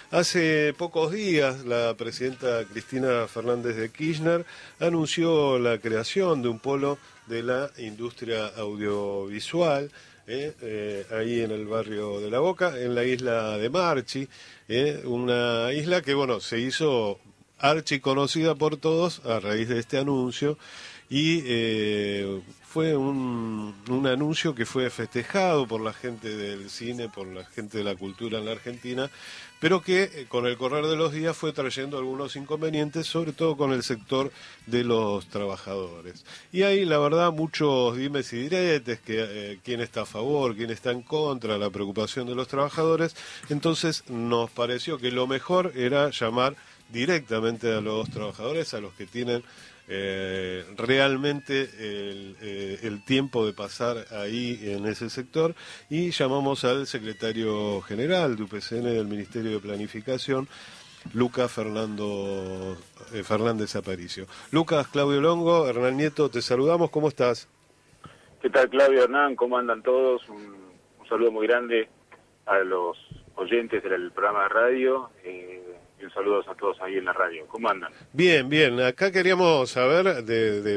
Hace pocos días la presidenta Cristina Fernández de Kirchner anunció la creación de un polo de la industria audiovisual ahí en el barrio de La Boca, en la isla de Marchi, una isla que bueno se hizo archiconocida por todos a raíz de este anuncio y fue un anuncio que fue festejado por la gente del cine, por la gente de la cultura en la Argentina, pero que con el correr de los días fue trayendo algunos inconvenientes, sobre todo con el sector de los trabajadores. Y hay, la verdad, muchos dimes y diretes, que quién está a favor, quién está en contra, la preocupación de los trabajadores. Entonces nos pareció que lo mejor era llamar directamente a los trabajadores, a los que tienen realmente el tiempo de pasar ahí en ese sector, y llamamos al secretario general de UPCN del Ministerio de Planificación, Lucas Fernández Aparicio. Lucas, Claudio Longo, Hernán Nieto, te saludamos, ¿cómo estás? ¿Qué tal, Claudio, Hernán? ¿Cómo andan todos? Un saludo muy grande a los oyentes del programa de radio y un saludo a todos ahí en la radio. ¿Cómo andan? Bien, bien. Acá queríamos saber de